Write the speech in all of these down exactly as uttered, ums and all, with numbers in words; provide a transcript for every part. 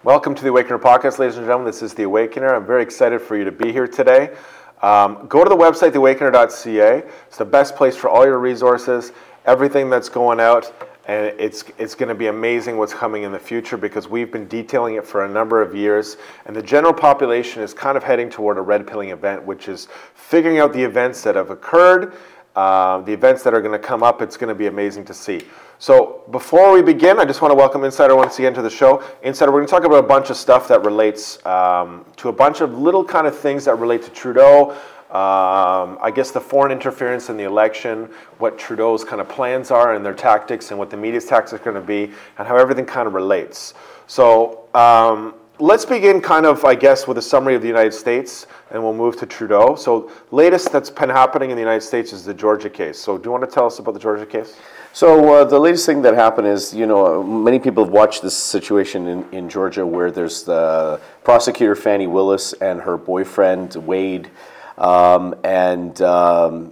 Welcome to the Awakener Podcast, ladies and gentlemen. This is the Awakener. I'm very excited for you to be here today. Um, go to the website, the awakener dot c a. It's the best place for all your resources, everything that's going out, and it's it's going to be amazing what's coming in the future because we've been detailing it for a number of years, and the general population is kind of heading toward a red pilling event, which is figuring out the events that have occurred, uh, the events that are going to come up. It's going to be amazing to see. So before we begin, I just want to welcome Insider once again to the show. Insider, we're going to talk about a bunch of stuff that relates um, to a bunch of little kind of things that relate to Trudeau. Um, I guess the foreign interference in the election, what Trudeau's kind of plans are and their tactics and what the media's tactics are going to be and how everything kind of relates. So um, let's begin kind of, I guess, with a summary of the United States and we'll move to Trudeau. So latest that's been happening in the United States is the Georgia case. So do you want to tell us about the Georgia case? So uh, the latest thing that happened is, you know, many people have watched this situation in, in Georgia where there's the prosecutor Fani Willis and her boyfriend Wade, um, and um,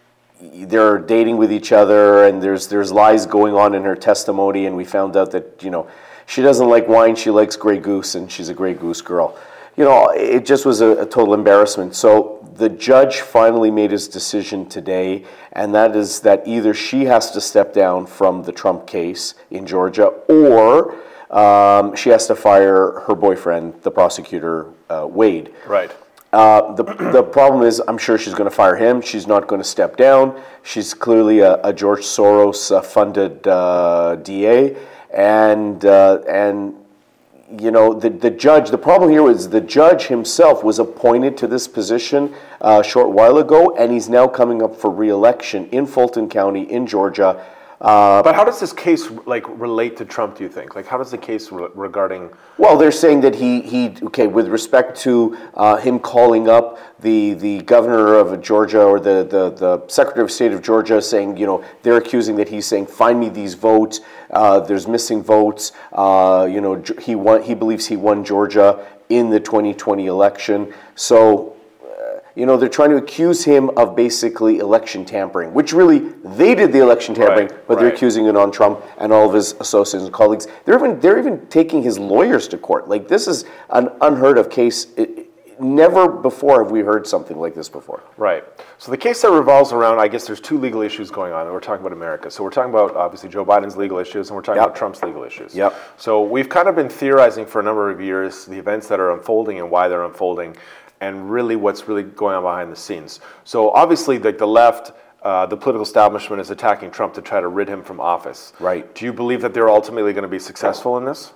they're dating with each other, and there's there's lies going on in her testimony, and we found out that, you know, she doesn't like wine, she likes Grey Goose, and she's a Grey Goose girl. You know, it just was a, a total embarrassment. So the judge finally made his decision today, and that is that either she has to step down from the Trump case in Georgia, or um, she has to fire her boyfriend, the prosecutor, uh, Wade. Right. Uh, the the problem is, I'm sure she's going to fire him. She's not going to step down. She's clearly a, a George Soros-funded uh, D A, and uh, and. You know, the, the judge, the problem here is the judge himself was appointed to this position uh, a short while ago, and he's now coming up for re-election in Fulton County in Georgia. Uh, but how does this case like relate to Trump, do you think? Like, how does the case re- regarding... Well, they're saying that he, he okay, with respect to uh, him calling up the, the governor of Georgia or the, the, the secretary of state of Georgia saying, you know, they're accusing that he's saying, find me these votes, uh, there's missing votes, uh, you know, he won, he believes he won Georgia in the twenty twenty election. So... You know, they're trying to accuse him of basically election tampering, which really, they did the election tampering, right, but they're right. accusing it on Trump and all of his associates and colleagues. They're even they're even taking his lawyers to court. Like, this is an unheard of case. It, it, never before have we heard something like this before. Right. So the case that revolves around, I guess there's two legal issues going on, and we're talking about America. So we're talking about, obviously, Joe Biden's legal issues, and we're talking Yep. about Trump's legal issues. Yep. So we've kind of been theorizing for a number of years the events that are unfolding and why they're unfolding, and really what's really going on behind the scenes. So obviously, like the left, uh, the political establishment is attacking Trump to try to rid him from office. Right. Do you believe that they're ultimately going to be successful in this?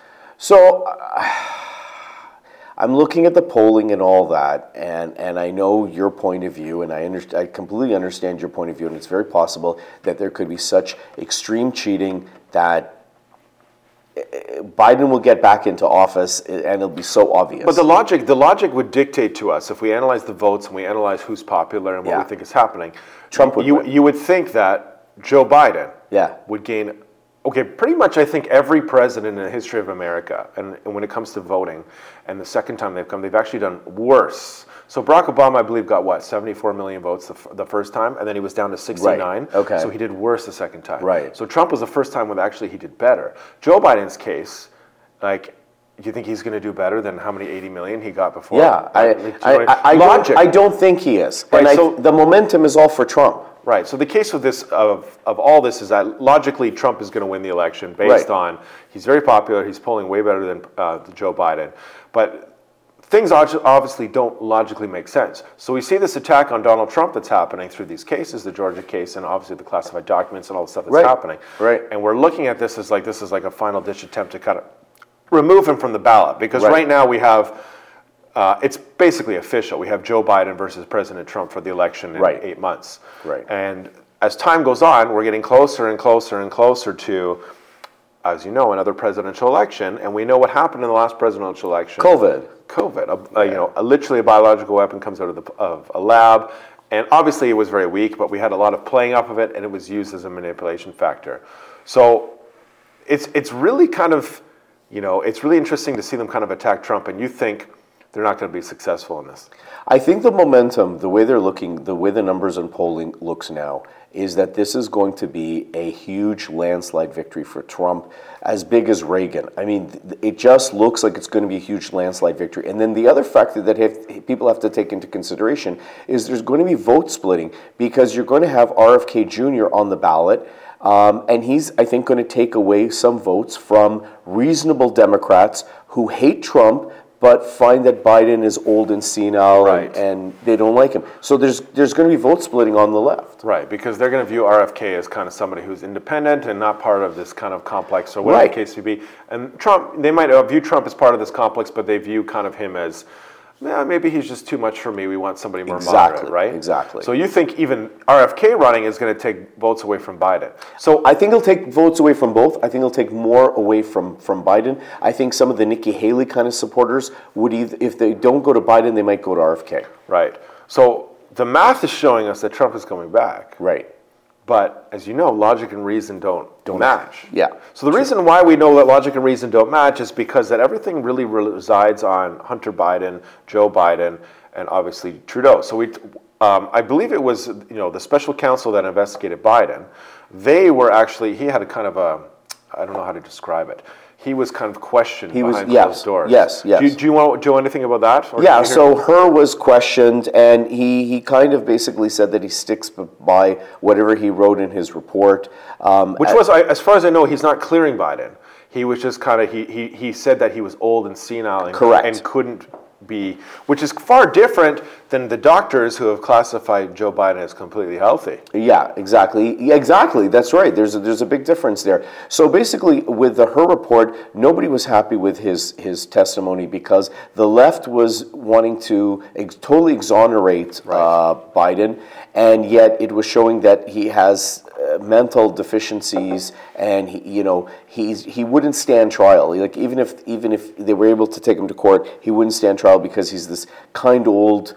So uh, I'm looking at the polling and all that, and, and I know your point of view, and I, under, I completely understand your point of view, and it's very possible that there could be such extreme cheating that Biden will get back into office, and it'll be so obvious. But the logic, the logic would dictate to us, if we analyze the votes and we analyze who's popular and what Yeah. we think is happening, Trump would you, win. you would think that Joe Biden Yeah. would gain, okay, pretty much I think every president in the history of America, and, and when it comes to voting, and the second time they've come, they've actually done worse. So Barack Obama, I believe, got what, seventy-four million votes the, f- the first time, and then he was down to sixty-nine. Right. Okay. So he did worse the second time. Right. So Trump was the first time when actually he did better. Joe Biden's case, like, do you think he's going to do better than how many eighty million he got before? Yeah, I, Like, do you I, know what I, I, Logic. don't, I don't think he is. Right, and I, so- the momentum is all for Trump. Right. So the case of this of of all this is that logically Trump is going to win the election based Right. on he's very popular. He's polling way better than uh, Joe Biden, but things obvi- obviously don't logically make sense. So we see this attack on Donald Trump that's happening through these cases, the Georgia case, and obviously the classified documents and all the stuff that's Right. happening. Right. And we're looking at this as like this is like a final ditch attempt to kind of remove him from the ballot because right, Right. now we have. Uh, it's basically official. We have Joe Biden versus President Trump for the election in Right. eight months. Right. And as time goes on, we're getting closer and closer and closer to, as you know, another presidential election. And we know what happened in the last presidential election. COVID. COVID. A, a, you know, a, literally a biological weapon comes out of, the, of a lab. And obviously it was very weak, but we had a lot of playing up of it, and it was used as a manipulation factor. So it's it's really kind of, you know, it's really interesting to see them kind of attack Trump. And you think they're not going to be successful in this. I think the momentum, the way they're looking, the way the numbers and polling looks now, is that this is going to be a huge landslide victory for Trump, as big as Reagan. I mean, it just looks like it's going to be a huge landslide victory. And then the other factor that have, people have to take into consideration is there's going to be vote splitting, because you're going to have R F K Junior on the ballot. Um, and he's, I think, going to take away some votes from reasonable Democrats who hate Trump but find that Biden is old and senile, right. and, and they don't like him. So there's there's going to be vote splitting on the left. Right, because they're going to view R F K as kind of somebody who's independent and not part of this kind of complex, or whatever right. the case may be. And Trump, they might view Trump as part of this complex, but they view kind of him as, yeah, maybe he's just too much for me. We want somebody more exactly, moderate, right? Exactly. So you think even R F K running is going to take votes away from Biden? So I think he'll take votes away from both. I think he'll take more away from, from Biden. I think some of the Nikki Haley kind of supporters would either, if they don't go to Biden, they might go to R F K. Right. So the math is showing us that Trump is coming back. Right. But as you know, logic and reason don't, don't match. Yeah. So the reason why we know that logic and reason don't match is because that everything really resides on Hunter Biden, Joe Biden, and obviously Trudeau. So we, um, I believe it was, you know, the special counsel that investigated Biden. They were actually, he had a kind of a, I don't know how to describe it. He was kind of questioned he behind was, yes, closed doors. Yes, yes. Do you, do you want to know anything about that? Or yeah, so Herr was questioned, and he, he kind of basically said that he sticks by whatever he wrote in his report. Um, Which was, as far as I know, he's not clearing Biden. He was just kind of, he, he, he said that he was old and senile and, Correct. and couldn't be, which is far different than the doctors who have classified Joe Biden as completely healthy. Yeah, exactly. Yeah, exactly. That's right. There's a, there's a big difference there. So basically, with the Herr report, nobody was happy with his his testimony because the left was wanting to ex- totally exonerate Right. uh, Biden, and yet it was showing that he has uh, mental deficiencies, and he, you know, he's he wouldn't stand trial. Like even if even if they were able to take him to court, he wouldn't stand trial because he's this kind old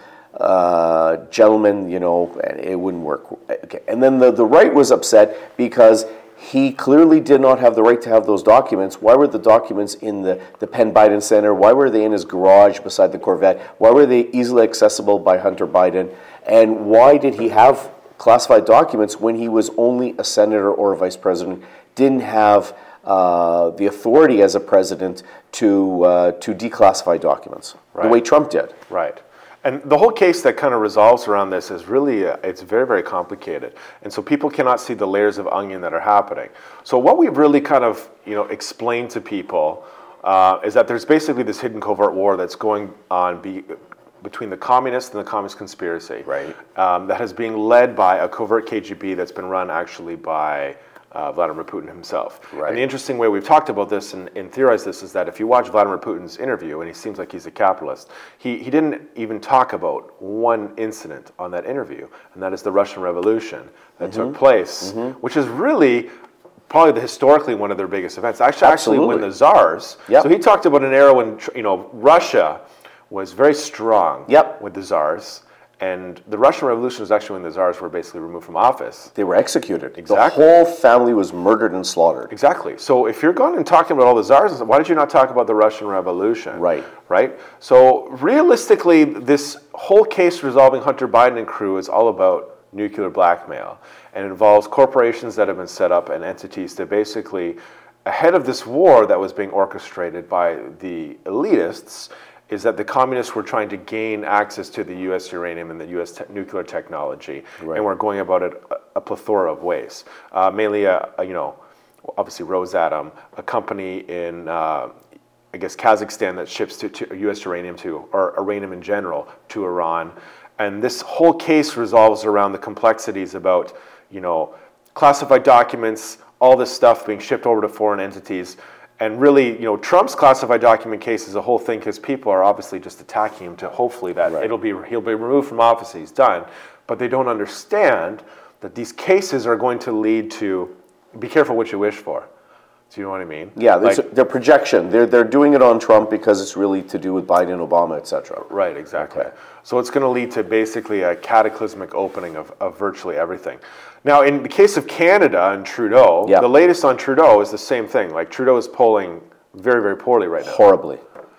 uh, gentleman, you know, and it wouldn't work. Okay. And then the, the right was upset because he clearly did not have the right to have those documents. Why were the documents in the, the Penn Biden Center? Why were they in his garage beside the Corvette? Why were they easily accessible by Hunter Biden? And why did he have classified documents when he was only a senator or a vice president, didn't have uh, the authority as a president to uh, to declassify documents, Right. the way Trump did? Right. And the whole case that kind of resolves around this is really, uh, it's very, very complicated. And so people cannot see the layers of onion that are happening. So what we've really kind of, you know, explained to people uh, is that there's basically this hidden covert war that's going on be, between the communists and the communist conspiracy. Right. Um, that is being led by a covert K G B that's been run actually by Uh, Vladimir Putin himself. Right. And the interesting way we've talked about this and, and theorized this is that if you watch Vladimir Putin's interview, and he seems like he's a capitalist, he, he didn't even talk about one incident on that interview, and that is the Russian Revolution that Mm-hmm. took place, mm-hmm. which is really probably the, historically one of their biggest events. Actually, actually when the Tsars, Yep. so he talked about an era when, you know, Russia was very strong Yep. with the Tsars. And the Russian Revolution was actually when the Tsars were basically removed from office. They were executed. Exactly. The whole family was murdered and slaughtered. Exactly. So if you're going and talking about all the Tsars, why did you not talk about the Russian Revolution? Right. Right? So realistically, this whole case resolving Hunter Biden and crew is all about nuclear blackmail. And it involves corporations that have been set up and entities that basically, ahead of this war that was being orchestrated by the elitists, is that the communists were trying to gain access to the U S uranium and the U S te- nuclear technology, Right. and we're going about it a, a plethora of ways. Uh, mainly, a, a, you know, obviously Rosatom, a company in, uh, I guess, Kazakhstan that ships to, to U S uranium to, or uranium in general, to Iran. And this whole case resolves around the complexities about, you know, classified documents, all this stuff being shipped over to foreign entities. And really, you know, Trump's classified document case is a whole thing because people are obviously just attacking him to hopefully that Right. it'll be he'll be removed from office. He's done, but they don't understand that these cases are going to lead to. Be careful what you wish for. Do you know what I mean? Yeah, Like, their their projection. They're they're doing it on Trump because it's really to do with Biden, Obama, et cetera. right, exactly. Okay. So it's going to lead to basically a cataclysmic opening of, of virtually everything. Now, in the case of Canada and Trudeau, Yeah. the latest on Trudeau is the same thing. Like Trudeau is polling very, very poorly right now. Horribly.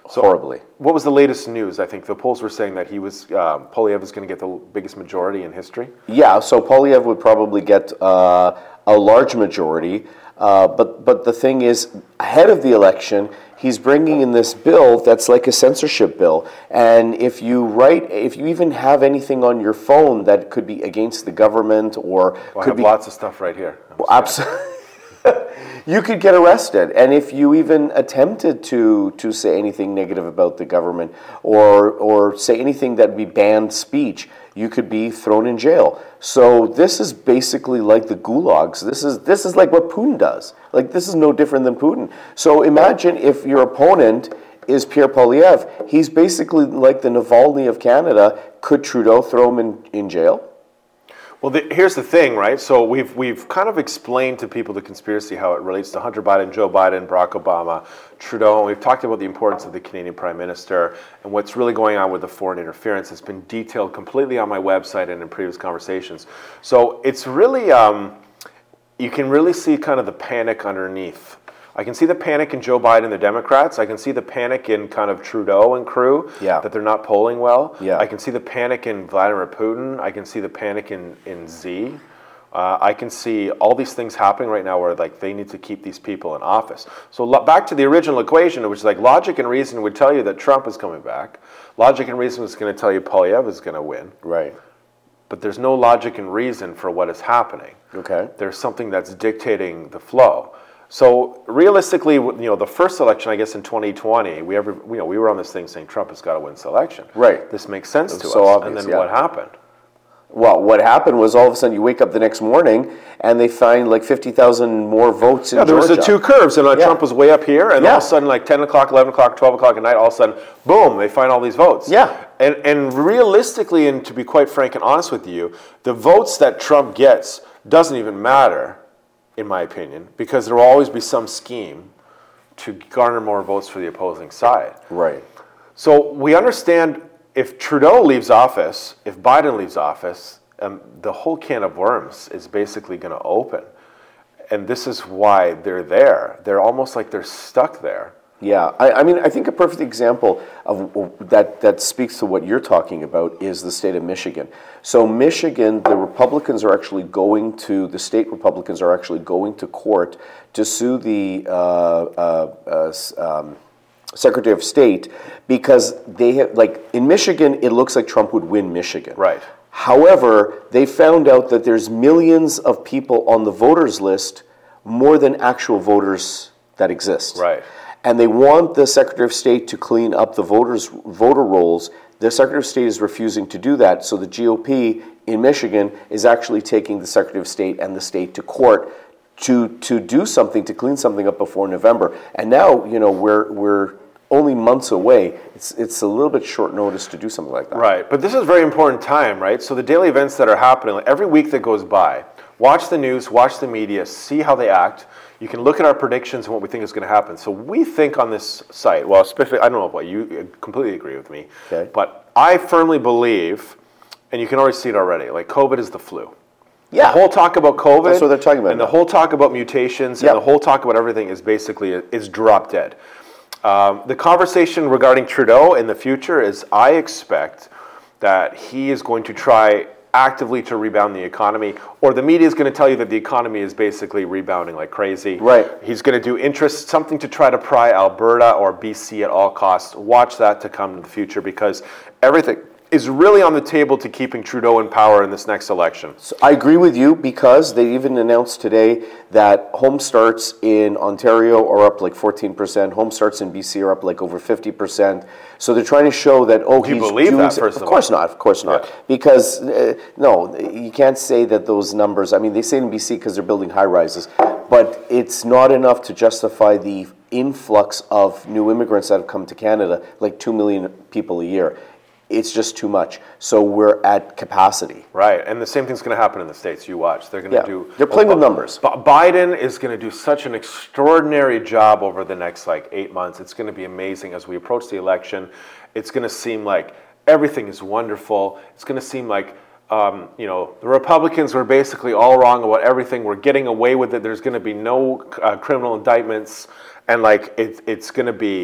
horribly. What was the latest news? I think the polls were saying that he was um, Poilievre was going to get the biggest majority in history. Yeah, so Poilievre would probably get uh, a large majority, uh, but but the thing is, ahead of the election, he's bringing in this bill that's like a censorship bill, and if you write, if you even have anything on your phone that could be against the government or Well, I could have be lots of stuff right here. absolutely. You could get arrested, and if you even attempted to to say anything negative about the government or or say anything that would be banned speech, you could be thrown in jail. So this is basically like the gulags. This is this is like what Putin does. Like this is no different than Putin. So imagine if your opponent is Pierre Poilievre. He's basically like the Navalny of Canada. Could Trudeau throw him in, in jail? Well, the, here's the thing, right? So we've we've kind of explained to people the conspiracy, how it relates to Hunter Biden, Joe Biden, Barack Obama, Trudeau, and we've talked about the importance of the Canadian Prime Minister and what's really going on with the foreign interference. It's been detailed completely on my website and in previous conversations. So it's really, um, you can really see kind of the panic underneath. I can see the panic in Joe Biden and the Democrats. I can see the panic in kind of Trudeau and crew, Yeah. that they're not polling well. Yeah. I can see the panic in Vladimir Putin. I can see the panic in, in Z. Uh, I can see all these things happening right now where like they need to keep these people in office. So lo- back to the original equation, which is like logic and reason would tell you that Trump is coming back. Logic and reason is going to tell you Poilievre is going to win. Right. But there's no logic and reason for what is happening. Okay. There's something that's dictating the flow. So realistically, you know, the first election, I guess in twenty twenty, we ever, you know, we were on this thing saying Trump has got to win this election. Right. This makes sense to so us. obvious, and then yeah. what happened? Well, what happened was all of a sudden you wake up the next morning and they find like fifty thousand more votes in Yeah, there was Georgia. the two curves, and uh, Yeah. Trump was way up here, and Yeah. all of a sudden, like ten o'clock, eleven o'clock, twelve o'clock at night, all of a sudden, boom, they find all these votes. Yeah. And and realistically, and to be quite frank and honest with you, the votes that Trump gets doesn't even matter, in my opinion, because there will always be some scheme to garner more votes for the opposing side. Right. So we understand if Trudeau leaves office, if Biden leaves office, um, the whole can of worms is basically going to open. And this is why they're there. They're almost like they're stuck there. Yeah, I, I mean, I think a perfect example of of that that speaks to what you're talking about is the state of Michigan. So Michigan, the Republicans are actually going to, the state Republicans are actually going to court to sue the uh, uh, uh, um, Secretary of State because they have, like, in Michigan, it looks like Trump would win Michigan. Right. However, they found out that there's millions of people on the voters list, more than actual voters that exist. Right. And they want the Secretary of State to clean up the voters voter rolls. The Secretary of State is refusing to do that, so the G O P in Michigan is actually taking the Secretary of State and the state to court to to do something, to clean something up before November. And now, you know, we're we're only months away. It's it's a little bit short notice to do something like that. Right. But this is a very important time, right? So the daily events that are happening, like every week that goes by, watch the news, watch the media, see how they act. You can look at our predictions and what we think is going to happen. So we think on this site, well, especially, I don't know about you, completely agree with me, Okay. but I firmly believe, and you can already see it already, like COVID is the flu. Yeah. The whole talk about COVID, That's what they're talking about and the now. whole talk about mutations, Yep. and the whole talk about everything is basically, is drop dead. Um, the conversation regarding Trudeau in the future is I expect that he is going to try actively to rebound the economy, or the media is going to tell you that the economy is basically rebounding like crazy. Right. He's going to do interest, something to try to pry Alberta or B C at all costs. Watch that to come in the future because everything is really on the table to keeping Trudeau in power in this next election. So I agree with you because they even announced today that home starts in Ontario are up like fourteen percent. Home starts in B C are up like over fifty percent. So they're trying to show that, oh, Do you he's believe doing that, so- first Of of course not, of course not. Yeah. Because, uh, no, you can't say that those numbers, I mean, they say in B C because they're building high rises, but it's not enough to justify the influx of new immigrants that have come to Canada, like two million people a year. It's just too much. So we're at capacity. Right, and the same thing's going to happen in the States. You watch. They're going to Yeah. do... They're playing with numbers. Bi- Biden is going to do such an extraordinary job over the next, like, eight months. It's going to be amazing as we approach the election. It's going to seem like everything is wonderful. It's going to seem like, um, you know, the Republicans were basically all wrong about everything. We're getting away with it. There's going to be no uh, criminal indictments. And, like, it, it's going to be...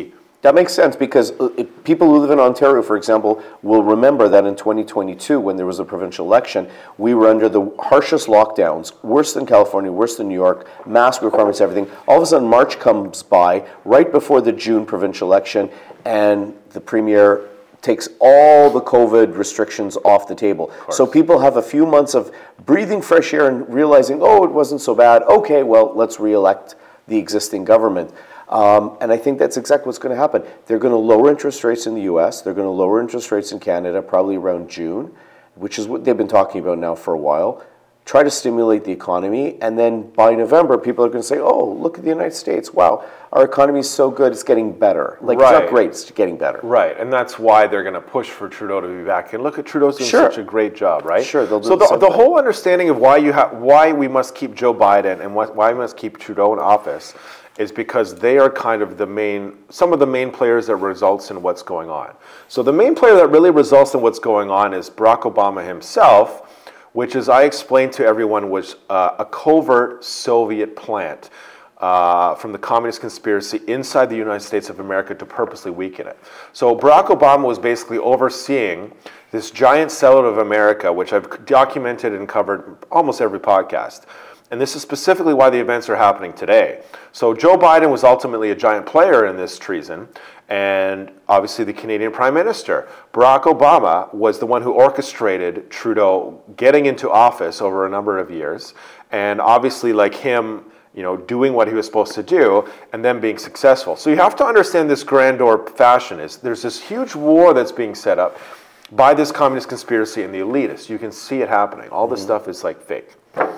That makes sense because uh, if people who live in Ontario, for example, will remember that in twenty twenty-two, when there was a provincial election, we were under the harshest lockdowns, worse than California, worse than New York, mask requirements, everything. All of a sudden, March comes by right before the June provincial election, and the premier takes all the COVID restrictions off the table. So people have a few months of breathing fresh air and realizing, oh, it wasn't so bad. Okay, well, let's re-elect the existing government. Um, and I think that's exactly what's going to happen. They're going to lower interest rates in the U S. They're going to lower interest rates in Canada, probably around June, which is what they've been talking about now for a while. Try to stimulate the economy, and then by November, people are going to say, oh, look at the United States. Wow, our economy is so good, it's getting better. Like, right. It's not great, it's getting better. Right, and that's why they're going to push for Trudeau to be back. And look at Trudeau's doing Sure. such a great job, right? Sure, they'll do so the the, same the thing. whole understanding of why you have why we must keep Joe Biden and what, why we must keep Trudeau in office is because they are kind of the main, some of the main players that results in what's going on. So the main player that really results in what's going on is Barack Obama himself, which, as I explained to everyone, was uh, a covert Soviet plant uh, from the communist conspiracy inside the United States of America to purposely weaken it. So Barack Obama was basically overseeing this giant sellout of America, which I've documented and covered almost every podcast. And this is specifically why the events are happening today. So Joe Biden was ultimately a giant player in this treason, and obviously the Canadian Prime Minister. Barack Obama was the one who orchestrated Trudeau getting into office over a number of years, and obviously, like him, you know, doing what he was supposed to do, and then being successful. So you have to understand this grandeur fashion is there's this huge war that's being set up by this communist conspiracy and the elitists. You can see it happening. All this mm-hmm. stuff is like fake.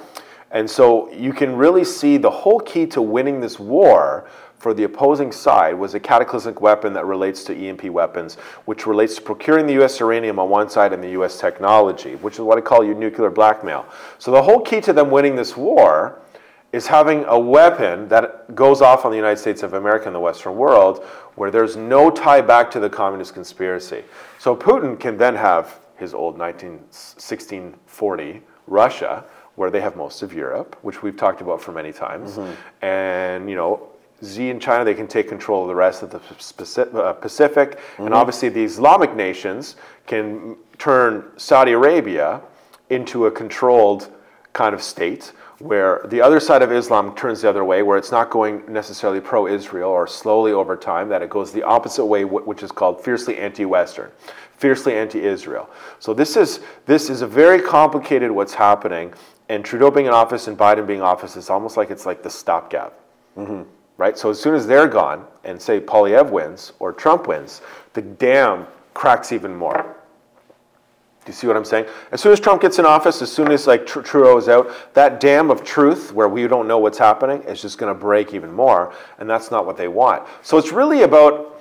And so you can really see the whole key to winning this war for the opposing side was a cataclysmic weapon that relates to E M P weapons, which relates to procuring the U S uranium on one side and the U S technology, which is what I call your nuclear blackmail. So the whole key to them winning this war is having a weapon that goes off on the United States of America and the Western world where there's no tie back to the communist conspiracy. So Putin can then have his old nineteen sixteen forty Russia, where they have most of Europe, which we've talked about for many times. Mm-hmm. And, you know, Xi and China, they can take control of the rest of the Pacific. Uh, Pacific. Mm-hmm. And obviously the Islamic nations can turn Saudi Arabia into a controlled kind of state where the other side of Islam turns the other way, where it's not going necessarily pro-Israel or slowly over time, that it goes the opposite way, which is called fiercely anti-Western, fiercely anti-Israel. So this is this is a very complicated what's happening. And Trudeau being in office and Biden being in office, it's almost like it's like the stopgap, mm-hmm. right? So as soon as they're gone, and say Poilievre wins or Trump wins, the dam cracks even more. Do you see what I'm saying? As soon as Trump gets in office, as soon as like Tr- Trudeau is out, that dam of truth where we don't know what's happening is just going to break even more, and that's not what they want. So it's really about.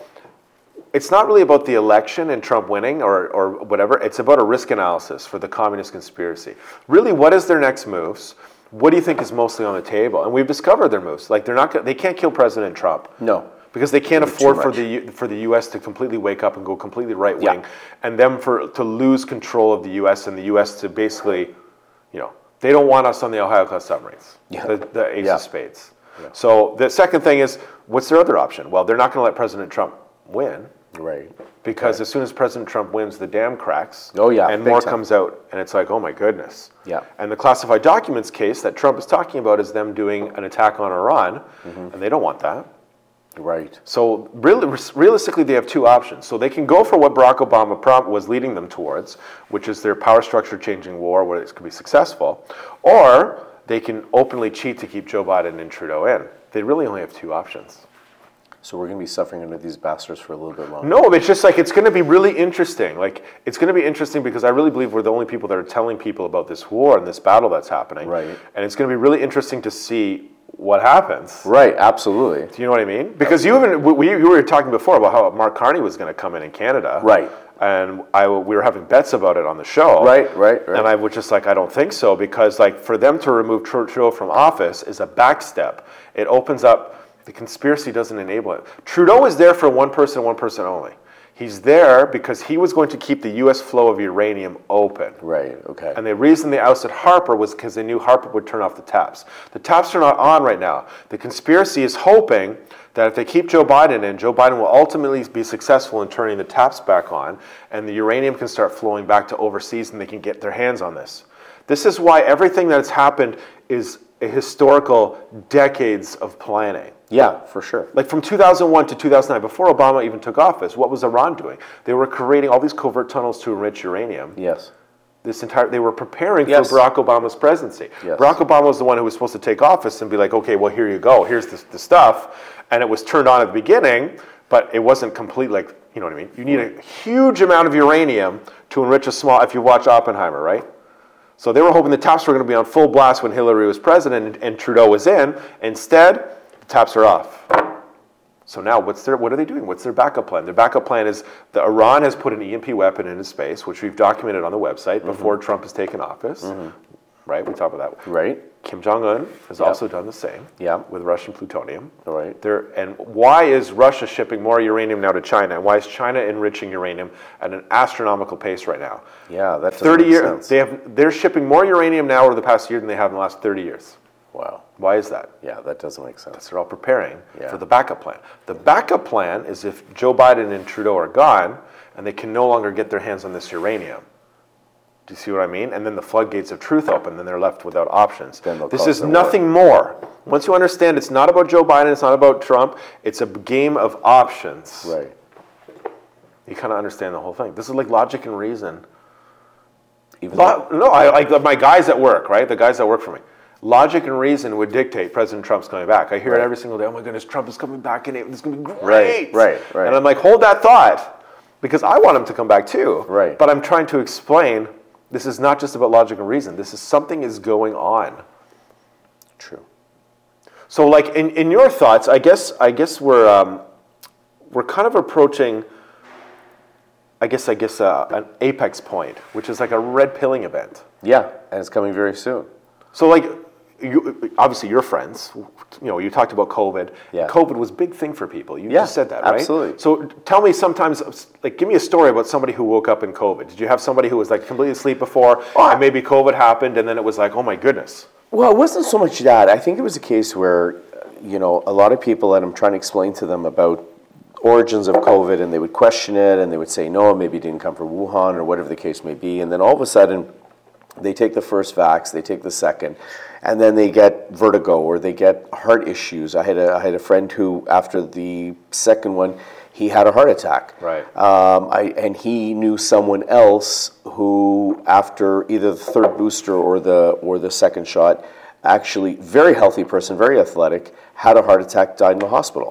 It's not really about the election and Trump winning or, or whatever. It's about a risk analysis for the communist conspiracy. Really, what is their next moves? What do you think is mostly on the table? And we've discovered their moves. Like they're not. They can't kill President Trump. No, because they can't afford for the for the U S to completely wake up and go completely right wing, yeah. and them for to lose control of the U S and the U S to basically, you know, they don't want us on the Ohio class submarines. Yeah. The, the Ace yeah. of Spades. Yeah. So the second thing is, what's their other option? Well, they're not going to let President Trump win. Right. Because right. as soon as President Trump wins, the dam cracks. Oh, yeah. And more time. comes out. And it's like, oh, my goodness. Yeah. And the classified documents case that Trump is talking about is them doing an attack on Iran. Mm-hmm. And they don't want that. Right. So really, realistically, they have two options. So they can go for what Barack Obama was leading them towards, which is their power structure changing war where it could be successful. Or they can openly cheat to keep Joe Biden and Trudeau in. They really only have two options. So we're going to be suffering under these bastards for a little bit longer. No, it's just like it's going to be really interesting. Like it's going to be interesting because I really believe we're the only people that are telling people about this war and this battle that's happening. Right. And it's going to be really interesting to see what happens. Right, absolutely. Do you know what I mean? Because you even we you were talking before about how Mark Carney was going to come in in Canada. Right. And I we were having bets about it on the show. Right, right, right. And I was just like, I don't think so, because like for them to remove Trudeau from office is a backstep. It opens up. The conspiracy doesn't enable it. Trudeau is there for one person, one person only. He's there because he was going to keep the U S flow of uranium open. Right, okay. And the reason they ousted Harper was because they knew Harper would turn off the taps. The taps are not on right now. The conspiracy is hoping that if they keep Joe Biden in, Joe Biden will ultimately be successful in turning the taps back on, and the uranium can start flowing back to overseas and they can get their hands on this. This is why everything that's happened is a historical decades of planning. Yeah, for sure. Like from two thousand one to two thousand nine, before Obama even took office, what was Iran doing? They were creating all these covert tunnels to enrich uranium. Yes. This entire they were preparing Yes. for Barack Obama's presidency. Yes. Barack Obama was the one who was supposed to take office and be like, okay, well, here you go. Here's the, the stuff. And it was turned on at the beginning, but it wasn't complete, like, you know what I mean? You need a huge amount of uranium to enrich a small, if you watch Oppenheimer, right? So they were hoping the taps were going to be on full blast when Hillary was president and, and Trudeau was in. Instead, the taps are off. So now what's their, what are they doing? What's their backup plan? Their backup plan is that Iran has put an E M P weapon into space, which we've documented on the website mm-hmm. before Trump has taken office. Mm-hmm. Right, we talk about that. Right. Kim Jong-un has Yep. also done the same Yep. with Russian plutonium. All right. There, and why is Russia shipping more uranium now to China? And why is China enriching uranium at an astronomical pace right now? Yeah, that doesn't thirty make years. sense. They have. They're shipping more uranium now over the past year than they have in the last thirty years. Wow. Why is that? Yeah, that doesn't make sense. They're all preparing Yeah. for the backup plan. The backup plan is if Joe Biden and Trudeau are gone and they can no longer get their hands on this uranium. Do you see what I mean? And then the floodgates of truth open, then they're left without options. Then they'll This cause is their nothing more. Once you understand it's not about Joe Biden, it's not about Trump, it's a game of options. Right. You kind of understand the whole thing. This is like logic and reason. Even Lo- no, I like my guys at work, right? The guys that work for me. Logic and reason would dictate President Trump's coming back. I hear Right. it every single day. Oh my goodness, Trump is coming back and it's going to be great. Right, right, right. And I'm like, hold that thought, because I want him to come back too. Right. But I'm trying to explain this is not just about logic and reason. This is something is going on. True. So, like in, in your thoughts, I guess I guess we're um, we're kind of approaching. I guess I guess uh, an apex point, which is like a red pilling event. Yeah, and it's coming very soon. So, like, you, obviously you're friends. You know, you talked about COVID. Yeah. COVID was a big thing for people. You Yeah, just said that, right? absolutely. So tell me sometimes, like, give me a story about somebody who woke up in COVID. Did you have somebody who was like completely asleep before, Oh, and maybe COVID happened, and then it was like, oh my goodness. Well, it wasn't so much that. I think it was a case where, you know, a lot of people, and I'm trying to explain to them about origins of COVID, and they would question it, and they would say, no, maybe it didn't come from Wuhan, or whatever the case may be. And then all of a sudden, they take the first vax, they take the second, and then they get vertigo or they get heart issues. I had a, I had a friend who, after the second one, he had a heart attack. Right. Um, I, and he knew someone else who, after either the third booster or the or the second shot, actually very healthy person, very athletic, had a heart attack, died in the hospital.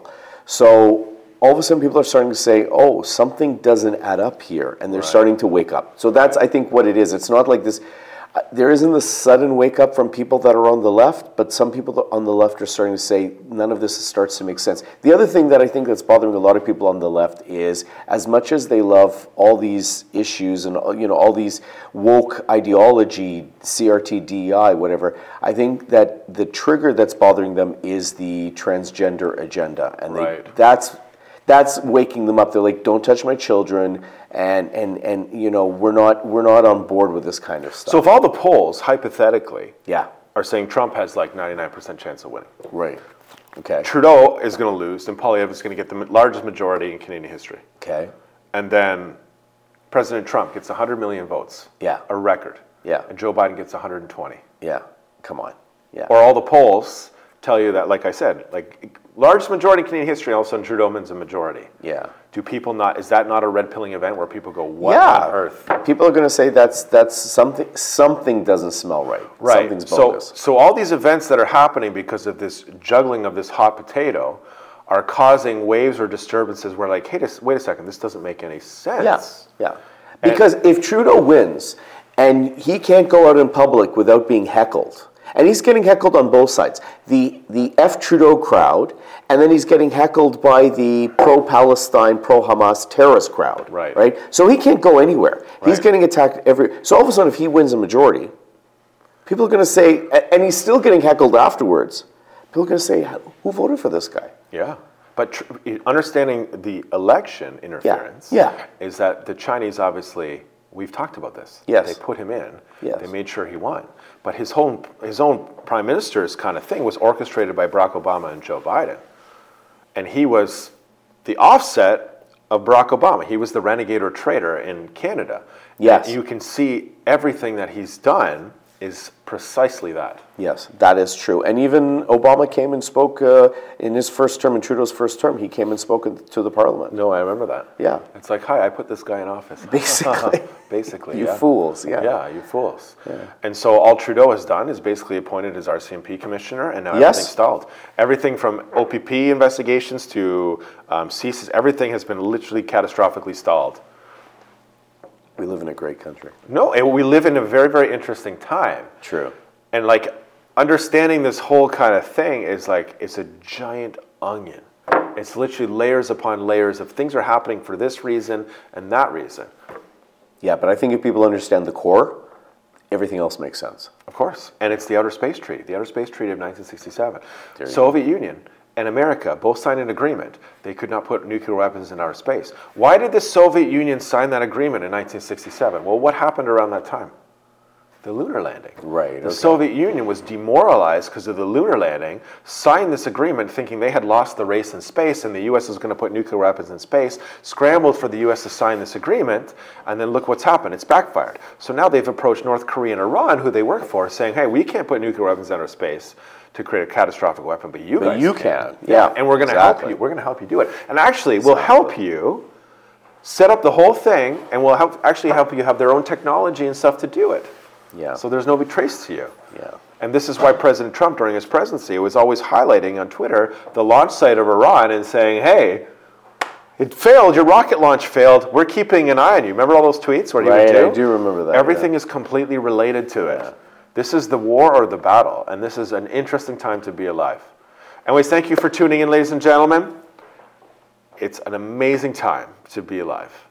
So all of a sudden, people are starting to say, "Oh, something doesn't add up here," and they're Right. starting to wake up. So that's, I think, what it is. It's not like this. Uh, there isn't the sudden wake up from people that are on the left, but some people on the left are starting to say none of this starts to make sense. The other thing that I think that's bothering a lot of people on the left is, as much as they love all these issues and you know all these woke ideology, C R T, D E I, whatever, I think that the trigger that's bothering them is the transgender agenda, and they, Right. that's that's waking them up. They're like, "Don't touch my children," and and and you know, we're not we're not on board with this kind of stuff. So if all the polls, hypothetically, yeah, are saying Trump has like ninety-nine percent chance of winning, right. Okay. Trudeau is going to lose, and Poilievre is going to get the ma- largest majority in Canadian history. Okay. And then President Trump gets one hundred million votes. Yeah. A record. Yeah. And Joe Biden gets one hundred twenty. Yeah. Come on. Yeah. Or all the polls tell you that, like I said, like largest majority in Canadian history, all of a sudden Trudeau wins a majority. Yeah. Do people not, is that not a red pilling event where people go, what yeah. on earth? People are going to say that's that's something something doesn't smell right. Right. Something's So, bogus. so all these events that are happening because of this juggling of this hot potato are causing waves or disturbances where like, hey, this, wait a second, this doesn't make any sense. Yeah. Yeah. Because if Trudeau wins and he can't go out in public without being heckled, and he's getting heckled on both sides, the the F Trudeau crowd, and then he's getting heckled by the pro-Palestine, pro-Hamas terrorist crowd. Right. Right. So he can't go anywhere. He's Right. getting attacked every. So all of a sudden, if he wins a majority, people are going to say, and he's still getting heckled afterwards. People are going to say, who voted for this guy? Yeah. But tr- understanding the election interference Yeah. is that the Chinese obviously, we've talked about this. Yes. They put him in. Yes. They made sure he won. But his whole, his own prime minister's kind of thing was orchestrated by Barack Obama and Joe Biden. And he was the offset of Barack Obama. He was the renegade or traitor in Canada. Yes. And you can see everything that he's done is precisely that. Yes, that is true. And even Obama came and spoke uh, in his first term, in Trudeau's first term, he came and spoke to the parliament. No, I remember that. Yeah. It's like, hi, I put this guy in office. Basically. Basically, You yeah. fools, yeah. Yeah, you fools. Yeah. And so all Trudeau has done is basically appointed his R C M P commissioner, and now Yes. everything's stalled. Everything from O P P investigations to um, C S I S, everything has been literally catastrophically stalled. We live in a great country. No, it, we live in a very, very interesting time. True. And like understanding this whole kind of thing is like, it's a giant onion. It's literally layers upon layers of things are happening for this reason and that reason. Yeah, but I think if people understand the core, everything else makes sense. Of course. And it's the Outer Space Treaty, the Outer Space Treaty of nineteen sixty-seven. There you Soviet Union and America both signed an agreement. They could not put nuclear weapons in outer space. Why did the Soviet Union sign that agreement in nineteen sixty-seven? Well, what happened around that time? The lunar landing. Right. The okay. Soviet Union was demoralized because of the lunar landing, signed this agreement thinking they had lost the race in space and the U S was going to put nuclear weapons in space, scrambled for the U S to sign this agreement, and then look what's happened. It's backfired. So now they've approached North Korea and Iran, who they work for, saying, hey, we can't put nuclear weapons in outer space to create a catastrophic weapon, but you But guys you can. can. Yeah, And we're going to exactly. help you. We're going to help you do it. And actually, we'll help you set up the whole thing, and we'll help actually help you have their own technology and stuff to do it. Yeah. So there's no trace to you. Yeah. And this is why President Trump, during his presidency, was always highlighting on Twitter the launch site of Iran and saying, hey, it failed, your rocket launch failed, we're keeping an eye on you. Remember all those tweets? What he Right, would do? I do remember that. Everything yeah. is completely related to it. This is the war or the battle, and this is an interesting time to be alive. Anyways, thank you for tuning in, ladies and gentlemen. It's an amazing time to be alive.